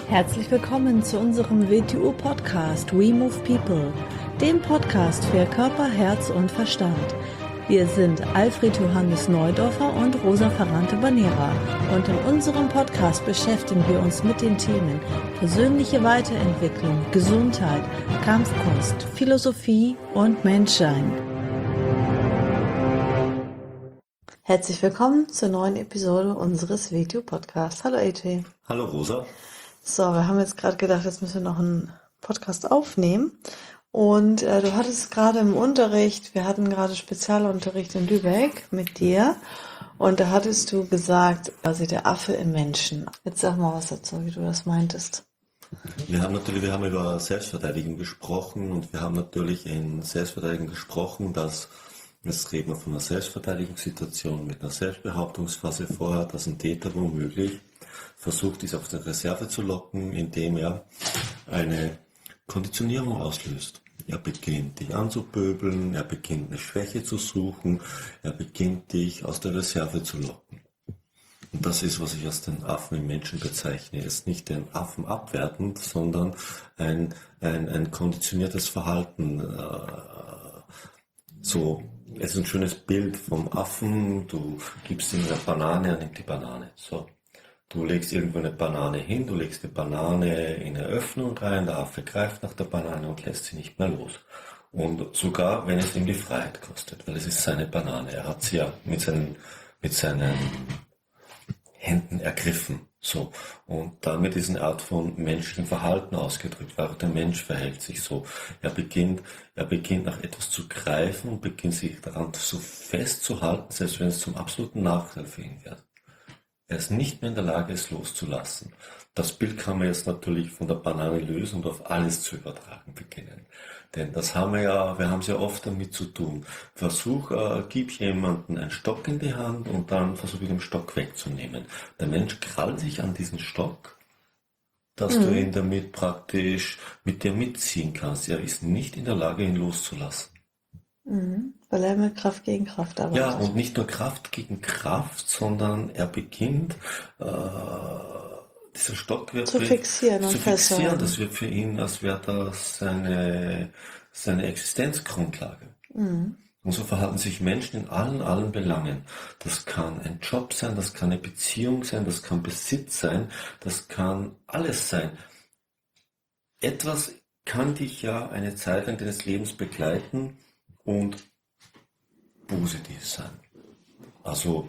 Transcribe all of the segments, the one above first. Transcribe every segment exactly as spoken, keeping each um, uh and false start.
Herzlich willkommen zu unserem W T U-Podcast We Move People, dem Podcast für Körper, Herz und Verstand. Wir sind Alfred Johannes Neudorfer und Rosa Ferrante Banera und in unserem Podcast beschäftigen wir uns mit den Themen persönliche Weiterentwicklung, Gesundheit, Kampfkunst, Philosophie und Menschsein. Herzlich willkommen zur neuen Episode unseres W T U-Podcasts. Hallo A J. Hallo Rosa. So, wir haben jetzt gerade gedacht, jetzt müssen wir noch einen Podcast aufnehmen. Und äh, du hattest gerade im Unterricht, wir hatten gerade Spezialunterricht in Lübeck mit dir. Und da hattest du gesagt, quasi der Affe im Menschen. Jetzt sag mal was dazu, wie du das meintest. Wir haben natürlich, wir haben über Selbstverteidigung gesprochen und wir haben natürlich in Selbstverteidigung gesprochen, dass, jetzt reden wir von einer Selbstverteidigungssituation mit einer Selbstbehauptungsphase vorher, dass ein Täter womöglich versucht, dies auf die Reserve zu locken, indem er eine Konditionierung auslöst. Er beginnt dich anzupöbeln, er beginnt eine Schwäche zu suchen, er beginnt dich aus der Reserve zu locken. Und das ist, was ich als den Affen im Menschen bezeichne. Es ist nicht den Affen abwertend, sondern ein, ein, ein konditioniertes Verhalten. So, es ist ein schönes Bild vom Affen, du gibst ihm eine Banane, er nimmt die Banane. So. Du legst irgendwo eine Banane hin, du legst die Banane in eine Öffnung rein, der Affe greift nach der Banane und lässt sie nicht mehr los. Und sogar, wenn es ihm die Freiheit kostet, weil es ist seine Banane. Er hat sie ja mit seinen, mit seinen Händen ergriffen. So. Und damit ist eine Art von menschlichem Verhalten ausgedrückt, weil auch der Mensch verhält sich so. Er beginnt, er beginnt nach etwas zu greifen und beginnt sich daran so festzuhalten, selbst wenn es zum absoluten Nachteil für ihn wird. Er ist nicht mehr in der Lage, es loszulassen. Das Bild kann man jetzt natürlich von der Banane lösen und auf alles zu übertragen beginnen. Denn das haben wir ja, wir haben es ja oft damit zu tun. Versuch, äh, gib jemanden einen Stock in die Hand und dann versuch ihn den Stock wegzunehmen. Der Mensch krallt sich an diesen Stock, dass mhm. du ihn damit praktisch mit dir mitziehen kannst. Er ist nicht in der Lage, ihn loszulassen. Mhm. Weil er mit Kraft gegen Kraft arbeitet. Ja, und nicht nur Kraft gegen Kraft, sondern er beginnt, äh, dieser Stock wird zu fixieren und zu fixieren. festhalten. Das wird für ihn, als wäre das seine, seine Existenzgrundlage. Mhm. Und so verhalten sich Menschen in allen, allen Belangen. Das kann ein Job sein, das kann eine Beziehung sein, das kann Besitz sein, das kann alles sein. Etwas kann dich ja eine Zeit lang deines Lebens begleiten und positiv sein. Also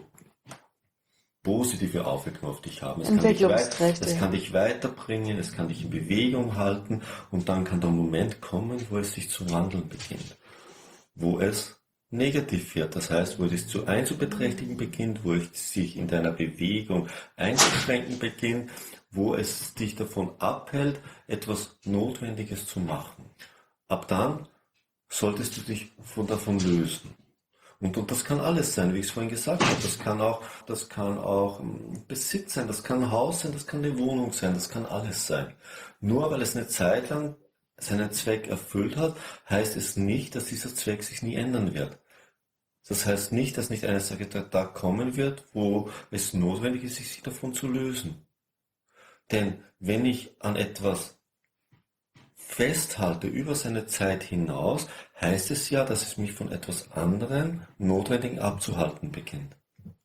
positive Auswirkungen auf dich haben. Es kann dich, weit, es kann dich weiterbringen, es kann dich in Bewegung halten und dann kann der Moment kommen, wo es sich zu wandeln beginnt. Wo es negativ wird, das heißt, wo es sich zu einzubeträchtigen beginnt, wo es sich in deiner Bewegung einzuschränken beginnt, wo es dich davon abhält, etwas Notwendiges zu machen. Ab dann solltest du dich von davon lösen. Und, und das kann alles sein, wie ich es vorhin gesagt habe. Das kann auch, das kann auch Besitz sein, das kann ein Haus sein, das kann eine Wohnung sein, das kann alles sein. Nur weil es eine Zeit lang seinen Zweck erfüllt hat, heißt es nicht, dass dieser Zweck sich nie ändern wird. Das heißt nicht, dass nicht eines Tages der Tag kommen wird, wo es notwendig ist, sich davon zu lösen. Denn wenn ich an etwas festhalte über seine Zeit hinaus, heißt es ja, dass es mich von etwas anderem Notwendigen abzuhalten beginnt.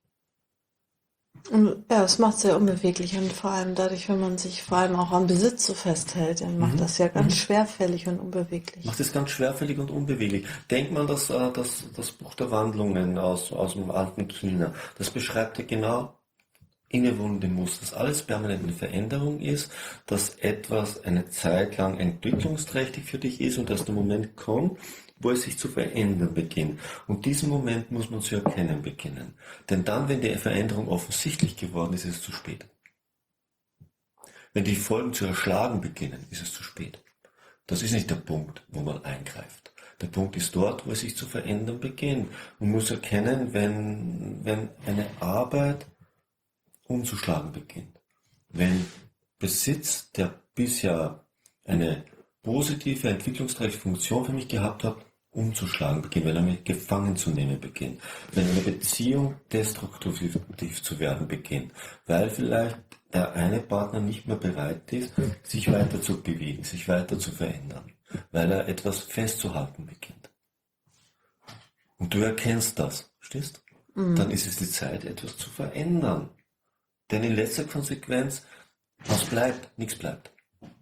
Und ja, es macht es sehr unbeweglich und vor allem dadurch, wenn man sich vor allem auch am Besitz so festhält, dann macht mhm. das ja ganz mhm. schwerfällig und unbeweglich. Macht es ganz schwerfällig und unbeweglich. Denk mal, dass äh, das, das Buch der Wandlungen aus, aus dem alten China, das beschreibt ja genau innewohnende Muster, dass alles permanent eine Veränderung ist, dass etwas eine Zeit lang entwicklungsträchtig für dich ist und dass der Moment kommt, wo es sich zu verändern beginnt. Und diesen Moment muss man zu erkennen beginnen. Denn dann, wenn die Veränderung offensichtlich geworden ist, ist es zu spät. Wenn die Folgen zu erschlagen beginnen, ist es zu spät. Das ist nicht der Punkt, wo man eingreift. Der Punkt ist dort, wo es sich zu verändern beginnt. Man muss erkennen, wenn, wenn eine Arbeit umzuschlagen beginnt. Wenn Besitz, der bisher eine positive, entwicklungsträchtige Funktion für mich gehabt hat, umzuschlagen beginnt, wenn er mich gefangen zu nehmen beginnt, wenn eine Beziehung destruktiv zu werden beginnt, weil vielleicht der eine Partner nicht mehr bereit ist, sich weiter zu bewegen, sich weiter zu verändern, weil er etwas festzuhalten beginnt. Und du erkennst das, verstehst? Mhm. Dann ist es die Zeit, etwas zu verändern. Denn in letzter Konsequenz, was bleibt? Nichts bleibt.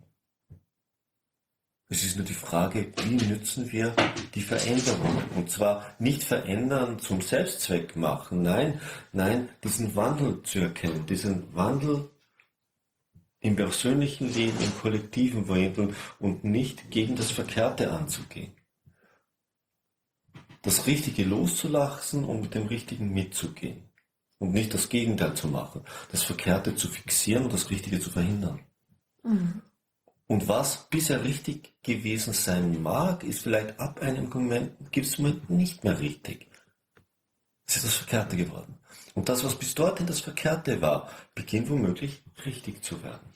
Es ist nur die Frage, wie nützen wir die Veränderung? Und zwar nicht verändern zum Selbstzweck machen, nein, nein, diesen Wandel zu erkennen, diesen Wandel im persönlichen Leben, im kollektiven Wandel und nicht gegen das Verkehrte anzugehen. Das Richtige loszulassen und mit dem Richtigen mitzugehen. Und nicht das Gegenteil zu machen, das Verkehrte zu fixieren und das Richtige zu verhindern. Mhm. Und was bisher richtig gewesen sein mag, ist vielleicht ab einem Moment, gibt es Moment nicht mehr richtig. Es ist das Verkehrte geworden. Und das, was bis dorthin das Verkehrte war, beginnt womöglich richtig zu werden.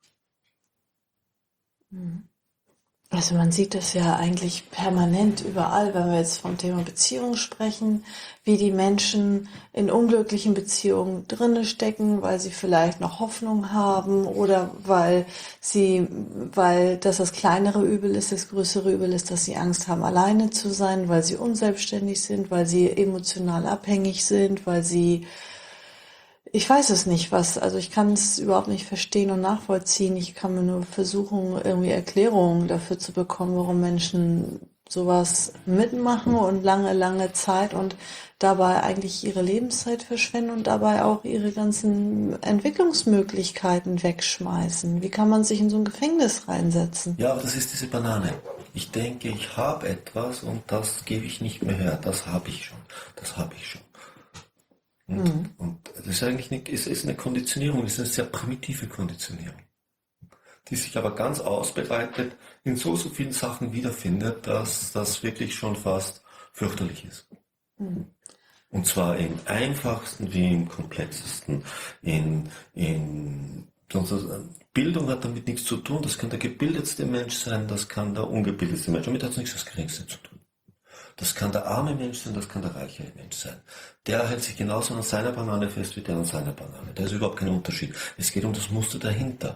Also man sieht das ja eigentlich permanent überall, wenn wir jetzt vom Thema Beziehung sprechen, wie die Menschen in unglücklichen Beziehungen drinne stecken, weil sie vielleicht noch Hoffnung haben oder weil sie, weil das das kleinere Übel ist, das größere Übel ist, dass sie Angst haben, alleine zu sein, weil sie unselbstständig sind, weil sie emotional abhängig sind, weil sie Ich weiß es nicht, was, also ich kann es überhaupt nicht verstehen und nachvollziehen. Ich kann mir nur versuchen, irgendwie Erklärungen dafür zu bekommen, warum Menschen sowas mitmachen und lange, lange Zeit und dabei eigentlich ihre Lebenszeit verschwenden und dabei auch ihre ganzen Entwicklungsmöglichkeiten wegschmeißen. Wie kann man sich in so ein Gefängnis reinsetzen? Ja, aber das ist diese Banane. Ich denke, ich habe etwas und das gebe ich nicht mehr her. Das habe ich schon. Das habe ich schon. Und, mhm. und das ist eigentlich eine, es ist eine Konditionierung, es ist eine sehr primitive Konditionierung, die sich aber ganz ausbreitet, in so, so vielen Sachen wiederfindet, dass das wirklich schon fast fürchterlich ist. Mhm. Und zwar im einfachsten wie im komplexesten. In, in, Bildung hat damit nichts zu tun, das kann der gebildetste Mensch sein, das kann der ungebildetste Mensch, damit hat es nichts das Geringste zu tun. Das kann der arme Mensch sein, das kann der reiche Mensch sein. Der hält sich genauso an seiner Banane fest wie der an seiner Banane. Da ist überhaupt kein Unterschied. Es geht um das Muster dahinter.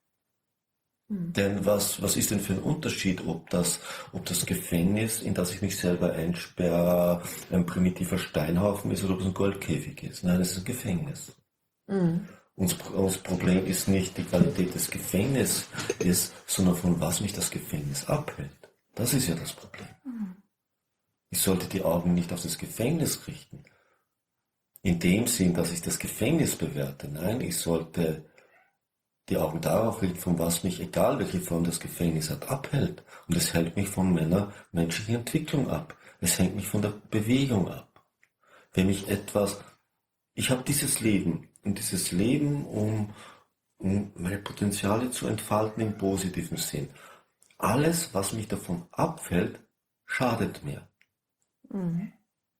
Mhm. Denn was, was ist denn für ein Unterschied, ob das, ob das Gefängnis, in das ich mich selber einsperre, ein primitiver Steinhaufen ist oder ob es ein Goldkäfig ist? Nein, es ist ein Gefängnis. Mhm. Uns, unser Problem ist nicht die Qualität des Gefängnisses, sondern von was mich das Gefängnis abhält. Das ist ja das Problem. Mhm. Ich sollte die Augen nicht auf das Gefängnis richten, in dem Sinn, dass ich das Gefängnis bewerte. Nein, ich sollte die Augen darauf richten, von was mich, egal welche Form das Gefängnis hat, abhält. Und es hält mich von meiner menschlichen Entwicklung ab. Es hängt mich von der Bewegung ab. Wenn mich etwas, ich habe dieses Leben, und dieses Leben, um, um meine Potenziale zu entfalten im positiven Sinn. Alles, was mich davon abfällt, schadet mir. Mhm.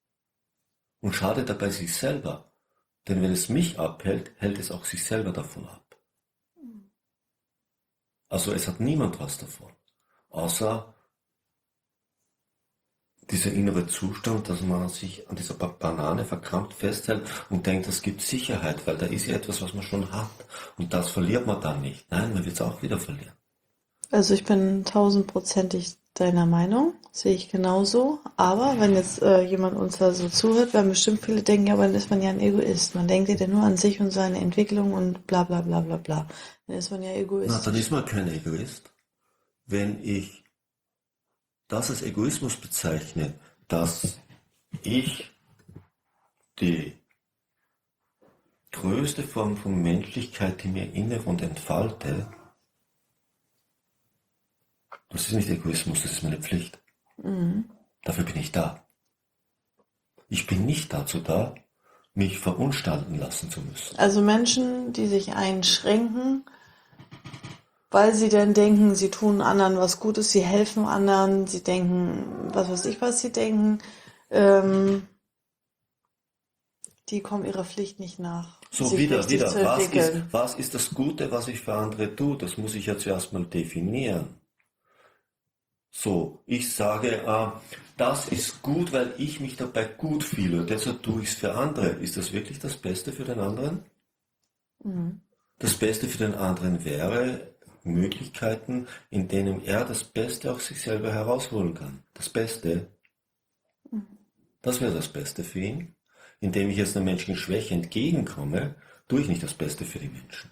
Und schadet dabei sich selber. Denn wenn es mich abhält, hält es auch sich selber davon ab. Mhm. Also es hat niemand was davon. Außer dieser innere Zustand, dass man sich an dieser Banane verkrampft festhält und denkt, es gibt Sicherheit, weil da ist ja etwas, was man schon hat. Und das verliert man dann nicht. Nein, man wird es auch wieder verlieren. Also ich bin tausendprozentig deiner Meinung, sehe ich genauso. Aber wenn jetzt äh, jemand uns da so zuhört, werden bestimmt viele denken, ja, aber dann ist man ja ein Egoist. Man denkt ja nur an sich und seine Entwicklung und bla bla bla bla bla. Dann ist man ja Egoist. Na, dann ist man kein Egoist. Wenn ich das als Egoismus bezeichne, dass ich die größte Form von Menschlichkeit, die mir inne und entfalte, das ist nicht Egoismus, das ist meine Pflicht. Mhm. Dafür bin ich da. Ich bin nicht dazu da, mich verunstalten lassen zu müssen. Also Menschen, die sich einschränken, weil sie dann denken, sie tun anderen was Gutes, sie helfen anderen, sie denken, was weiß ich, was sie denken, ähm, die kommen ihrer Pflicht nicht nach. So, wieder, wieder. Was ist, was ist das Gute, was ich für andere tue? Das muss ich ja zuerst mal definieren. So, ich sage, äh, das ist gut, weil ich mich dabei gut fühle, deshalb tue ich es für andere. Ist das wirklich das Beste für den anderen? Mhm. Das Beste für den anderen wäre Möglichkeiten, in denen er das Beste aus sich selber herausholen kann. Das Beste, das wäre das Beste für ihn. Indem ich jetzt einer menschlichen Schwäche entgegenkomme, tue ich nicht das Beste für die Menschen.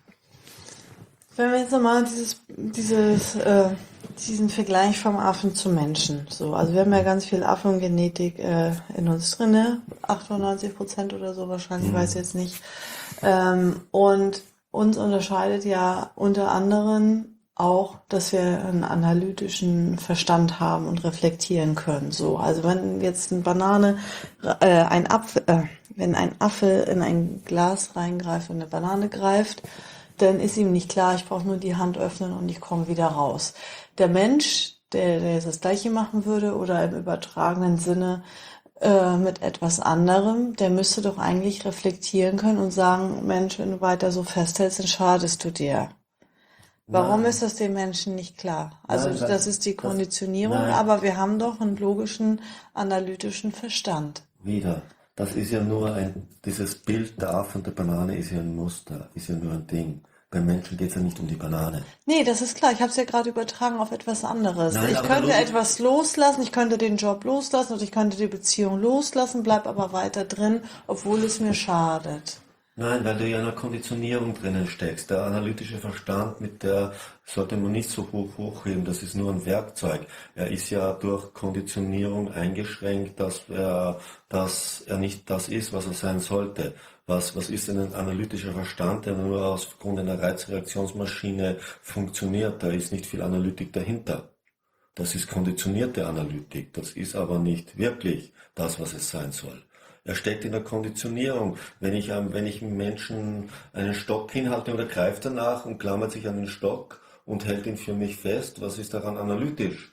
Wenn wir jetzt nochmal dieses, dieses, äh, diesen Vergleich vom Affen zum Menschen, so, also wir haben ja ganz viel Affengenetik äh, in uns drinne, achtundneunzig Prozent oder so wahrscheinlich, mhm. weiß ich jetzt nicht. Ähm, und uns unterscheidet ja unter anderem auch, dass wir einen analytischen Verstand haben und reflektieren können. So, also wenn jetzt eine Banane, äh, ein Apfel, äh, wenn ein Affe in ein Glas reingreift und eine Banane greift, dann ist ihm nicht klar, ich brauche nur die Hand öffnen und ich komme wieder raus. Der Mensch, der, der jetzt das Gleiche machen würde oder im übertragenen Sinne äh, mit etwas anderem, der müsste doch eigentlich reflektieren können und sagen, Mensch, wenn du weiter so festhältst, dann schadest du dir. Warum nein. ist das den Menschen nicht klar? Also nein, das ist die Konditionierung, das, aber wir haben doch einen logischen, analytischen Verstand. Wieder. Das ist ja nur ein, dieses Bild der Affe und der Banane ist ja ein Muster, ist ja nur ein Ding. Beim Menschen geht es ja nicht um die Banane. Nee, das ist klar. Ich habe es ja gerade übertragen auf etwas anderes. Nein, ich könnte etwas loslassen, ich könnte den Job loslassen und ich könnte die Beziehung loslassen, bleib aber weiter drin, obwohl es mir schadet. Nein, weil du ja in einer Konditionierung drinnen steckst. Der analytische Verstand, mit der sollte man nicht so hoch hochheben, das ist nur ein Werkzeug. Er ist ja durch Konditionierung eingeschränkt, dass er, dass er nicht das ist, was er sein sollte. Was, was ist denn ein analytischer Verstand, der nur aufgrund einer Reizreaktionsmaschine funktioniert? Da ist nicht viel Analytik dahinter. Das ist konditionierte Analytik, das ist aber nicht wirklich das, was es sein soll. Er steckt in der Konditionierung. Wenn ich, wenn ich einem Menschen einen Stock hinhalte und er greift danach und klammert sich an den Stock und hält ihn für mich fest, was ist daran analytisch?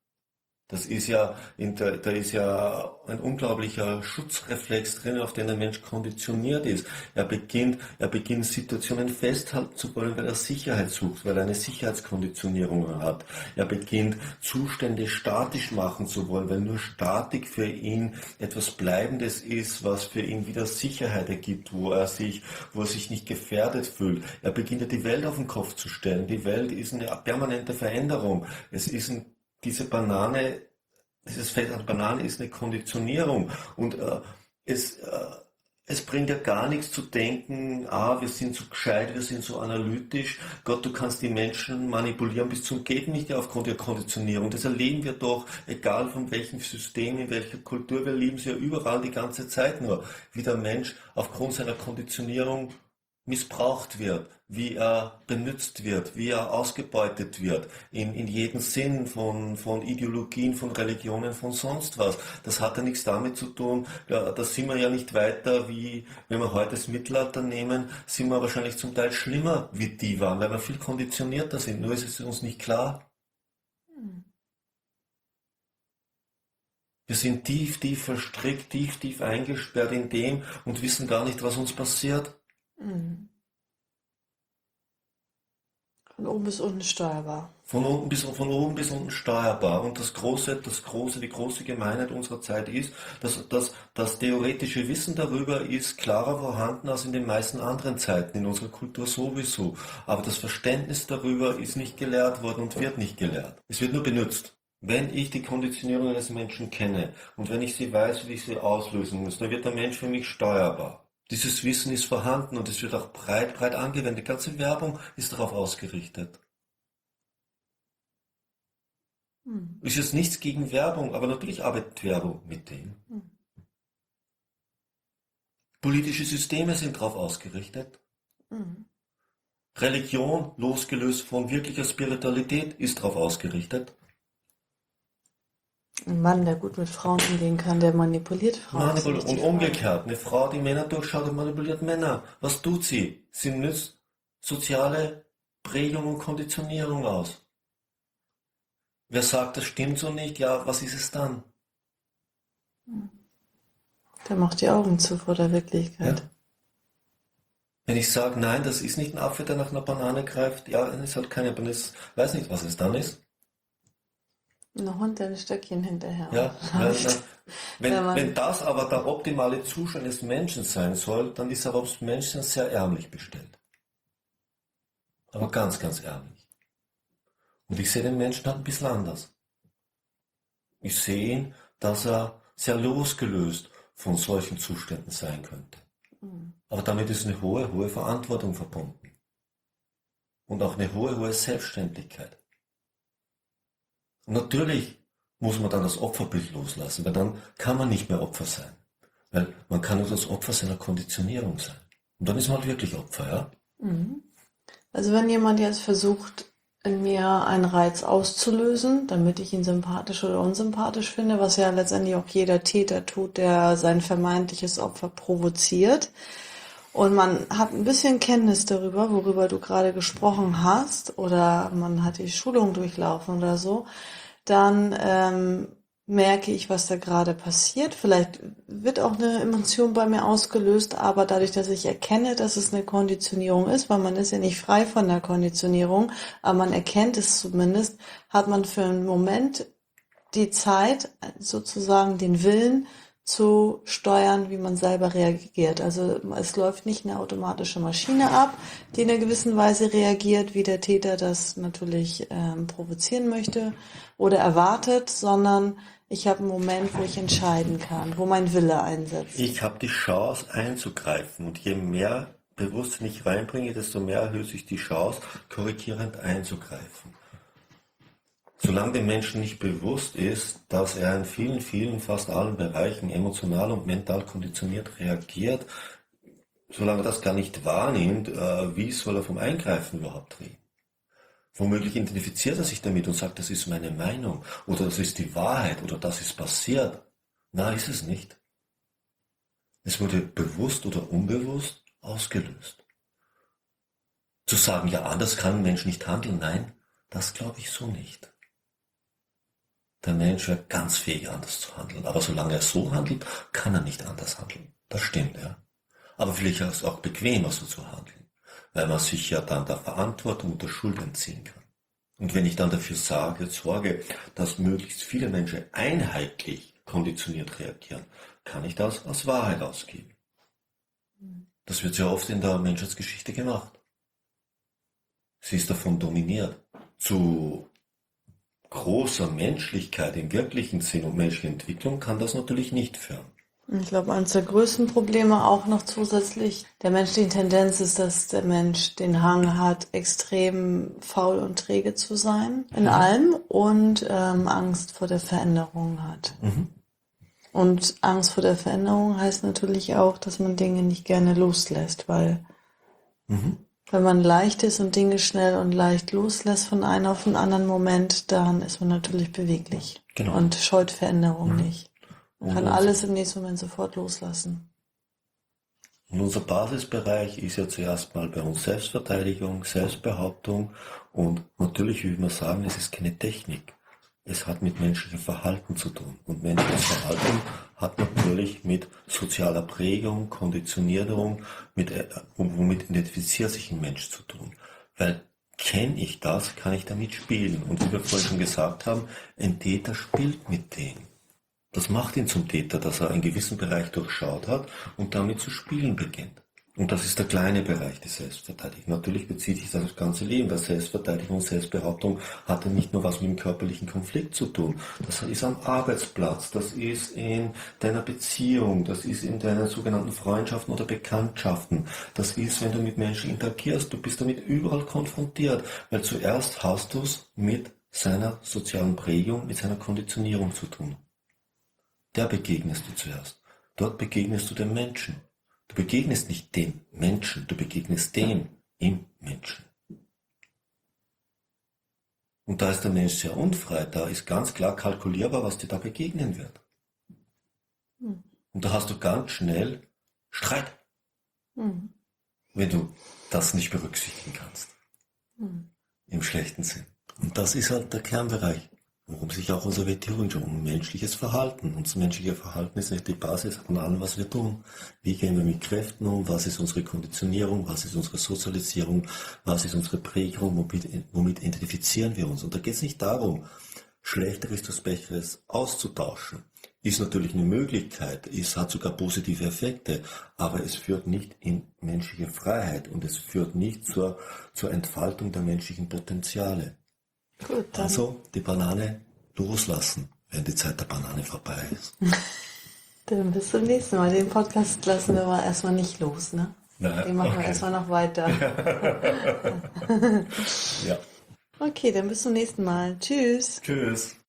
Das ist ja, da ist ja ein unglaublicher Schutzreflex drin, auf den der Mensch konditioniert ist. Er beginnt, er beginnt Situationen festhalten zu wollen, weil er Sicherheit sucht, weil er eine Sicherheitskonditionierung hat. Er beginnt Zustände statisch machen zu wollen, weil nur Statik für ihn etwas Bleibendes ist, was für ihn wieder Sicherheit ergibt, wo er sich, wo er sich nicht gefährdet fühlt. Er beginnt ja die Welt auf den Kopf zu stellen. Die Welt ist eine permanente Veränderung. Es ist ein Diese Banane, dieses Feld an Banane ist eine Konditionierung und äh, es, äh, es bringt ja gar nichts zu denken, ah, wir sind so gescheit, wir sind so analytisch. Gott, du kannst die Menschen manipulieren bis zum Geht nicht aufgrund der Konditionierung. Das erleben wir doch, egal von welchem System, in welcher Kultur, wir erleben es ja überall die ganze Zeit nur, wie der Mensch aufgrund seiner Konditionierung missbraucht wird, wie er benutzt wird, wie er ausgebeutet wird, in, in jedem Sinn von, von Ideologien, von Religionen, von sonst was. Das hat ja nichts damit zu tun, ja, da sind wir ja nicht weiter wie, wenn wir heute das Mittelalter nehmen, sind wir wahrscheinlich zum Teil schlimmer, wie die waren, weil wir viel konditionierter sind, nur ist es uns nicht klar. Wir sind tief, tief verstrickt, tief, tief eingesperrt in dem und wissen gar nicht, was uns passiert. Von oben bis unten steuerbar. Von oben bis, von oben bis unten steuerbar. Und das große, das große, die große Gemeinheit unserer Zeit ist, dass, dass das theoretische Wissen darüber ist klarer vorhanden als in den meisten anderen Zeiten, in unserer Kultur sowieso. Aber das Verständnis darüber ist nicht gelehrt worden und wird nicht gelehrt. Es wird nur benutzt. Wenn ich die Konditionierung eines Menschen kenne und wenn ich sie weiß, wie ich sie auslösen muss, dann wird der Mensch für mich steuerbar. Dieses Wissen ist vorhanden und es wird auch breit, breit angewendet. Die ganze Werbung ist darauf ausgerichtet. Hm. Ist jetzt nichts gegen Werbung, aber natürlich arbeitet Werbung mit dem. Hm. Politische Systeme sind darauf ausgerichtet. Hm. Religion, losgelöst von wirklicher Spiritualität, ist darauf ausgerichtet. Ein Mann, der gut mit Frauen umgehen kann, der manipuliert Frauen. Manipul- und umgekehrt, eine Frau, die Männer durchschaut und manipuliert Männer. Was tut sie? Sie nützt soziale Prägung und Konditionierung aus. Wer sagt, das stimmt so nicht, ja, was ist es dann? Der macht die Augen zu vor der Wirklichkeit. Ja. Wenn ich sage, nein, das ist nicht ein Affe, der nach einer Banane greift, ja, dann ist halt keine Banane, ich weiß nicht, was es dann ist. Ein Hund, der ein Stöckchen hinterher. Ja, wenn, wenn, wenn das aber der optimale Zustand des Menschen sein soll, dann ist aber das Menschen sehr ärmlich bestellt. Aber ganz, ganz ehrlich. Und ich sehe den Menschen halt ein bisschen anders. Ich sehe ihn, dass er sehr losgelöst von solchen Zuständen sein könnte. Mhm. Aber damit ist eine hohe, hohe Verantwortung verbunden. Und auch eine hohe, hohe Selbstständigkeit. Und natürlich muss man dann das Opferbild loslassen, weil dann kann man nicht mehr Opfer sein. Weil man kann nur das Opfer seiner Konditionierung sein. Und dann ist man halt wirklich Opfer, ja? Mhm. Also wenn jemand jetzt versucht, in mir einen Reiz auszulösen, damit ich ihn sympathisch oder unsympathisch finde, was ja letztendlich auch jeder Täter tut, der sein vermeintliches Opfer provoziert. Und man hat ein bisschen Kenntnis darüber, worüber du gerade gesprochen hast, oder man hat die Schulung durchlaufen oder so, dann ähm, merke ich, was da gerade passiert. Vielleicht wird auch eine Emotion bei mir ausgelöst, aber dadurch, dass ich erkenne, dass es eine Konditionierung ist, weil man ist ja nicht frei von der Konditionierung, aber man erkennt es zumindest, hat man für einen Moment die Zeit, sozusagen den Willen zu steuern, wie man selber reagiert. Also es läuft nicht eine automatische Maschine ab, die in einer gewissen Weise reagiert, wie der Täter das natürlich ähm, provozieren möchte oder erwartet, sondern ich habe einen Moment, wo ich entscheiden kann, wo mein Wille einsetzt. Ich habe die Chance einzugreifen und je mehr Bewusstsein ich reinbringe, desto mehr erhöht sich die Chance, korrigierend einzugreifen. Solange dem Menschen nicht bewusst ist, dass er in vielen, vielen, fast allen Bereichen emotional und mental konditioniert reagiert, solange er das gar nicht wahrnimmt, wie soll er vom Eingreifen überhaupt reden? Womöglich identifiziert er sich damit und sagt, das ist meine Meinung oder das ist die Wahrheit oder das ist passiert. Na, ist es nicht. Es wurde bewusst oder unbewusst ausgelöst. Zu sagen, ja, anders kann ein Mensch nicht handeln, nein, das glaube ich so nicht. Der Mensch wäre ganz fähig, anders zu handeln, aber solange er so handelt, kann er nicht anders handeln. Das stimmt, ja. Aber vielleicht ist es auch bequemer, so zu handeln, weil man sich ja dann der Verantwortung und der Schuld entziehen kann. Und wenn ich dann dafür sage, sorge, dass möglichst viele Menschen einheitlich konditioniert reagieren, kann ich das als Wahrheit ausgeben. Das wird sehr oft in der Menschheitsgeschichte gemacht. Sie ist davon dominiert. Zu großer Menschlichkeit im wirklichen Sinn und menschliche Entwicklung kann das natürlich nicht führen. Ich glaube, eines der größten Probleme auch noch zusätzlich der menschlichen Tendenz ist, dass der Mensch den Hang hat, extrem faul und träge zu sein in mhm. allem und ähm, Angst vor der Veränderung hat. Mhm. Und Angst vor der Veränderung heißt natürlich auch, dass man Dinge nicht gerne loslässt, weil mhm. wenn man leicht ist und Dinge schnell und leicht loslässt von einem auf einen anderen Moment, dann ist man natürlich beweglich genau. und scheut Veränderung mhm. nicht. Man kann alles im nächsten Moment sofort loslassen. Und unser Basisbereich ist ja zuerst mal bei uns Selbstverteidigung, Selbstbehauptung und natürlich will man sagen, es ist keine Technik. Es hat mit menschlichem Verhalten zu tun. Und menschliches Verhalten hat natürlich mit sozialer Prägung, Konditionierung, mit, womit identifiziert sich ein Mensch zu tun. Weil kenne ich das, kann ich damit spielen. Und wie wir vorhin schon gesagt haben, ein Täter spielt mit dem. Das macht ihn zum Täter, dass er einen gewissen Bereich durchschaut hat und damit zu spielen beginnt. Und das ist der kleine Bereich der Selbstverteidigung. Natürlich bezieht sich das aufs ganze Leben, weil Selbstverteidigung und Selbstbehauptung hat ja nicht nur was mit dem körperlichen Konflikt zu tun. Das ist am Arbeitsplatz, das ist in deiner Beziehung, das ist in deinen sogenannten Freundschaften oder Bekanntschaften. Das ist, wenn du mit Menschen interagierst, du bist damit überall konfrontiert, weil zuerst hast du es mit seiner sozialen Prägung, mit seiner Konditionierung zu tun. Der begegnest du zuerst. Dort begegnest du dem Menschen. Du begegnest nicht dem Menschen, du begegnest dem im Menschen. Und da ist der Mensch sehr unfrei, da ist ganz klar kalkulierbar, was dir da begegnen wird. Mhm. Und da hast du ganz schnell Streit, mhm. wenn du das nicht berücksichtigen kannst. Mhm. Im schlechten Sinn. Und das ist halt der Kernbereich, worum sich auch unser W T O schon um menschliches Verhalten. Unser menschliches Verhalten ist nicht die Basis von allem, was wir tun. Wie gehen wir mit Kräften um? Was ist unsere Konditionierung? Was ist unsere Sozialisierung? Was ist unsere Prägung? Womit, womit identifizieren wir uns? Und da geht es nicht darum, Schlechteres durch Besseres auszutauschen. Ist natürlich eine Möglichkeit, es hat sogar positive Effekte, aber es führt nicht in menschliche Freiheit und es führt nicht zur, zur Entfaltung der menschlichen Potenziale. Gut, dann. Also die Banane loslassen, wenn die Zeit der Banane vorbei ist. Dann bis zum nächsten Mal. Den Podcast lassen wir mal erstmal nicht los, ne? Nein, Den machen okay. wir erstmal noch weiter. Ja. Okay, dann bis zum nächsten Mal. Tschüss. Tschüss.